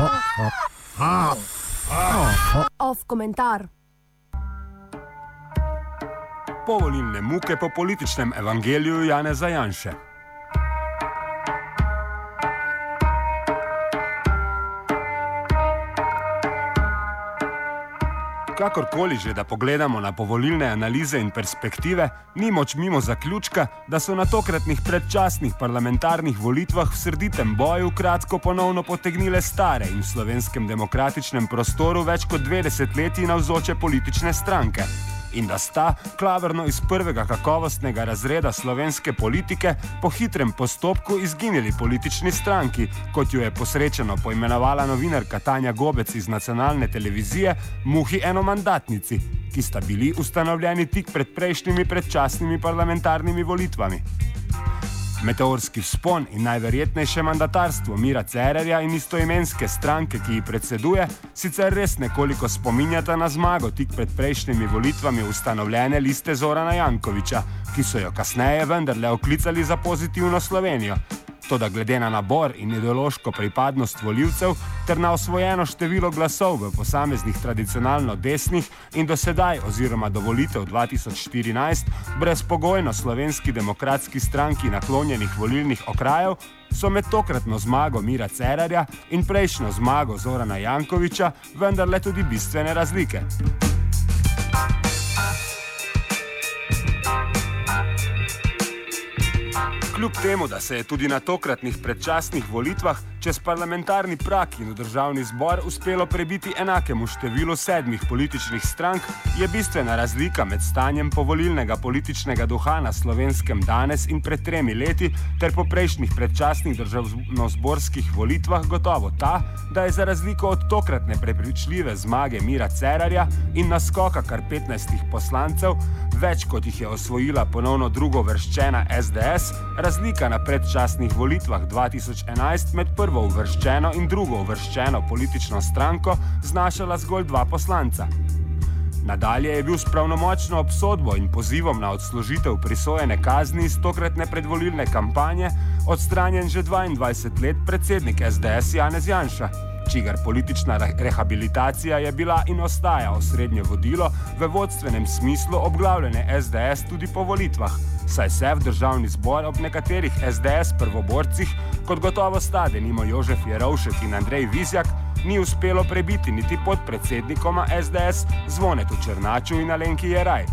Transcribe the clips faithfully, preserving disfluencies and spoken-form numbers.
Off komentar. Povolilne muke po političnem evangeliju Janeza Janše. Kakorkoli že, da pogledamo na povolilne analize in perspektive, ni moč mimo zaključka, da so na tokratnih predčasnih parlamentarnih volitvah v srditem boju kratko ponovno potegnile stare in v slovenskem demokratičnem prostoru več kot dve desetletji navzoče politične stranke. In da sta, klavrno iz prvega kakovostnega razreda slovenske politike, po hitrem postopku izginili politični stranki, kot jo je posrečeno poimenovala novinarka Tanja Gobec iz nacionalne televizije, muhi enomandatnici, ki sta bili ustanovljeni tik pred prejšnjimi predčasnimi parlamentarnimi volitvami. Meteorski vzpon in najverjetnejše mandatarstvo Mira Cerarja in istoimenske stranke, ki ji predseduje, sicer res nekoliko spominjata na zmago tik pred prejšnjimi volitvami ustanovljene liste Zorana Jankovića, ki so jo kasneje vendarle oklicali za pozitivno Slovenijo. Toda glede na nabor in ideološko pripadnost volivcev ter na osvojeno število glasov v posameznih tradicionalno desnih in do sedaj oziroma do volitev dva tisoč štirinajst brezpogojno Slovenski demokratski stranki naklonjenih volilnih okrajev, so med tokratno zmago Mira Cerarja in prejšnjo zmago Zorana Jankovića vendarle tudi bistvene razlike. Kljub temu, da se je tudi na tokratnih predčasnih volitvah čez parlamentarni prak in v državni zbor uspelo prebiti enakemu številu sedmih političnih strank, je bistvena razlika med stanjem povolilnega političnega duha na Slovenskem danes in pred tremi leti ter po prejšnjih predčasnih državnozborskih volitvah gotovo ta, da je za razliko od tokratne prepričljive zmage Mira Cerarja in naskoka kar petnajstih poslancev, več kot jih je osvojila ponovno drugovrščena es de es, razlika na predčasnih volitvah dva tisoč enajst med prvo uvrščeno in drugo uvrščeno politično stranko znašala zgolj dva poslanca. Nadalje je bil s pravnomočno obsodbo in pozivom na odslužitev prisojene kazni iz tokratne predvolilne kampanje odstranjen že dvaindvajset let predsednik es de es Janez Janša, čigar politična rehabilitacija je bila in ostaja osrednje vodilo v vodstvenem smislu obglavljene es de es tudi po volitvah, saj se v državni zbor ob nekaterih es de es prvoborcih, kot gotovo sta denimo Jožef Jerovšek in Andrej Vizjak, ni uspelo prebiti niti podpredsednikoma es de es Zvonetu Černaču in Alenki Jeraj.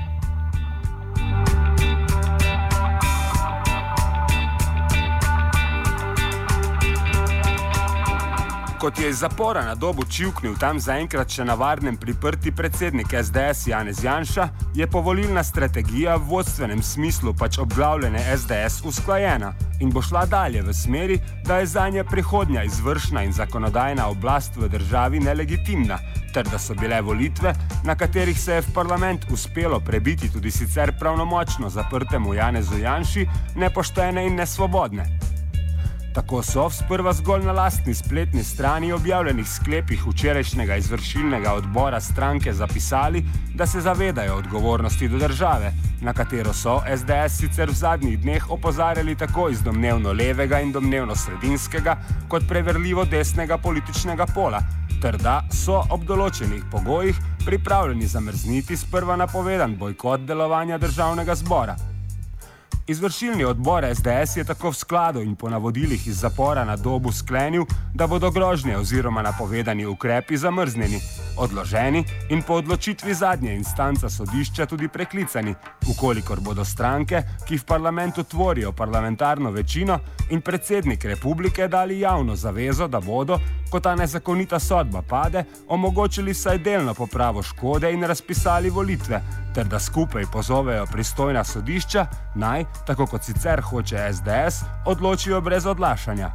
Kot je iz zapora na Dobu čivknil tam zaenkrat še na varnem priprti predsednik es de es Janez Janša, je povolilna strategija v vodstvenem smislu pač obglavljene es de es usklajena in bo šla dalje v smeri, da je zanje prihodnja izvršna in zakonodajna oblast v državi nelegitimna, ter da so bile volitve, na katerih se je v parlament uspelo prebiti tudi sicer pravnomočno zaprtemu Janezu Janši, nepoštene in nesvobodne. Tako so sprva zgolj na lastni spletni strani objavljenih sklepih včerajšnjega izvršilnega odbora stranke zapisali, da se zavedajo odgovornosti do države, na katero so es de es sicer v zadnjih dneh opozarjali tako iz domnevno levega in domnevno sredinskega kot preverljivo desnega političnega pola, ter da so ob določenih pogojih pripravljeni zamrzniti sprva napovedan bojkot delovanja državnega zbora. Izvršilni odbor es de es je tako v skladu in po navodilih iz zapora na Dobu sklenil, da bodo grožnje oziroma napovedani ukrepi zamrznjeni, odloženi in po odločitvi zadnje instanca sodišča tudi preklicani, ukolikor bodo stranke, ki v parlamentu tvorijo parlamentarno večino, in predsednik republike dali javno zavezo, da bodo, ko ta nezakonita sodba pade, omogočili vsaj delno popravo škode in razpisali volitve, ter da skupaj pozovejo pristojna sodišča, naj, tako kot sicer hoče es de es, odločijo brez odlašanja.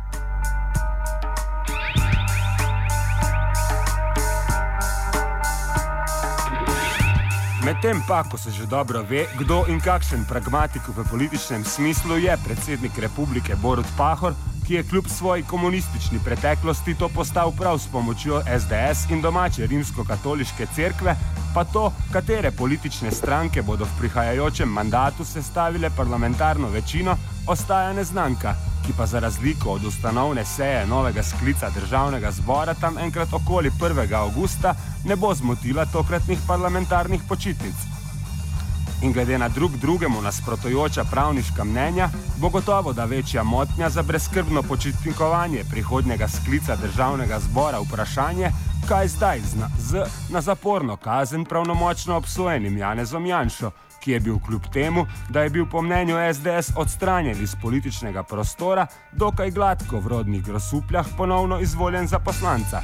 Medtem pa, ko se že dobro ve, kdo in kakšen pragmatik v političnem smislu je predsednik republike Borut Pahor, ki je kljub svoji komunistični preteklosti to postal prav s pomočjo es de es in domače rimsko-katoliške cerkve, pa to, katere politične stranke bodo v prihajajočem mandatu sestavile parlamentarno večino, ostaja neznanka. ki pa za razliko od ustanovne seje novega sklica državnega zbora tam enkrat okoli prvega avgusta ne bo zmotila tokratnih parlamentarnih počitnic. In glede na drug drugemu nasprotujoča pravniška mnenja, bo gotovo da večja motnja za brezskrbno počitnikovanje prihodnjega sklica državnega zbora vprašanje, kaj zdaj z, z na zaporno kazen pravnomočno obsojenim Janezom Janšo, ki je bil kljub temu, da je bil po mnenju es de es odstranjen iz političnega prostora, dokaj gladko v rodnih Grosupljah ponovno izvoljen za poslanca.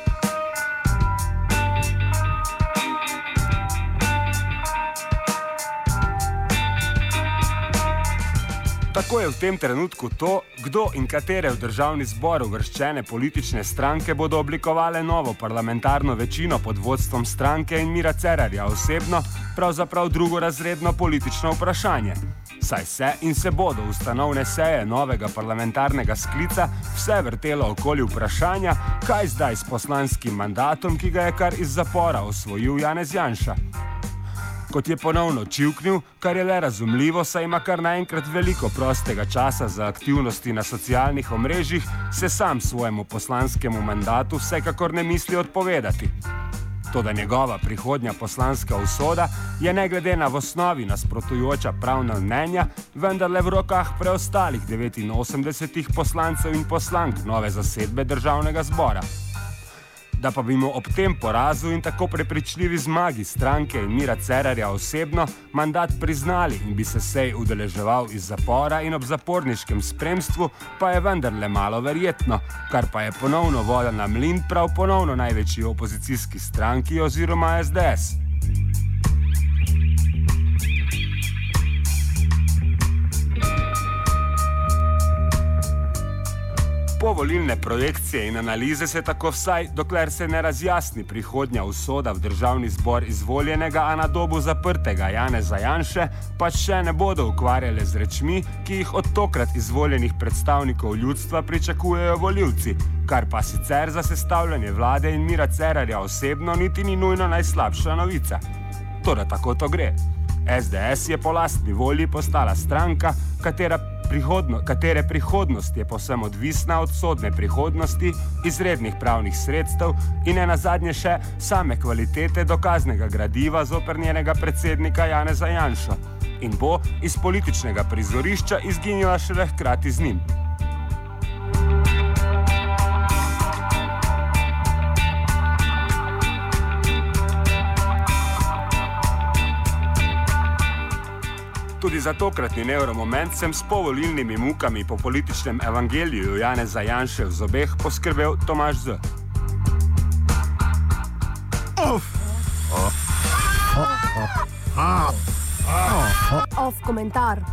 Tako je v tem trenutku to, kdo in katere v državni zbor uvrščene politične stranke bodo oblikovale novo parlamentarno večino pod vodstvom stranke in Mira Cerarja osebno, pravzaprav drugorazredno politično vprašanje. Saj se in se bodo ustanovne seje novega parlamentarnega sklica vse vrtelo okoli vprašanja, kaj zdaj s poslanskim mandatom, ki ga je kar iz zapora osvojil Janez Janša. Kot je ponovno čivknil, kar je le razumljivo, saj ima kar naenkrat veliko prostega časa za aktivnosti na socialnih omrežjih, se sam svojemu poslanskemu mandatu vsekakor ne misli odpovedati. Toda njegova prihodnja poslanska usoda je ne glede na v osnovi nasprotujoča pravna mnenja, vendarle v rokah preostalih devetinosemdesetih poslancev in poslank nove zasedbe državnega zbora. Da pa bi mu ob tem porazu in tako prepričljivi zmagi stranke in Mira Cerarja osebno mandat priznali in bi se sej udeleževal iz zapora in ob zaporniškem spremstvu, pa je vendarle malo verjetno, kar pa je ponovno voda na mlin prav ponovno največji opozicijski stranki oziroma es de es. Povolilne projekcije in analize se tako vsaj, dokler se ne razjasni prihodnja usoda v državni zbor izvoljenega, a na dobu zaprtega Janeza Janše, pač še ne bodo ukvarjale z rečmi, ki jih od tokrat izvoljenih predstavnikov ljudstva pričakujejo volivci, kar pa sicer za sestavljanje vlade in Mira Cerarja osebno niti ni nujno najslabša novica. Toda tako to gre. es de es je po lastni volji postala stranka, katera Prihodno, katere prihodnost je povsem odvisna od sodne prihodnosti, izrednih pravnih sredstev in nenazadnje še same kvalitete dokaznega gradiva zoper njenega predsednika Janeza Janšo in bo iz političnega prizorišča izginila šele hkrati z njim. Tudi za tokratni nevromoment sem s povolilnimi mukami po političnem evangeliju Janeza Janše v zobeh poskrbel Tomaž Z. Off. Off. Off. Off. Off komentar.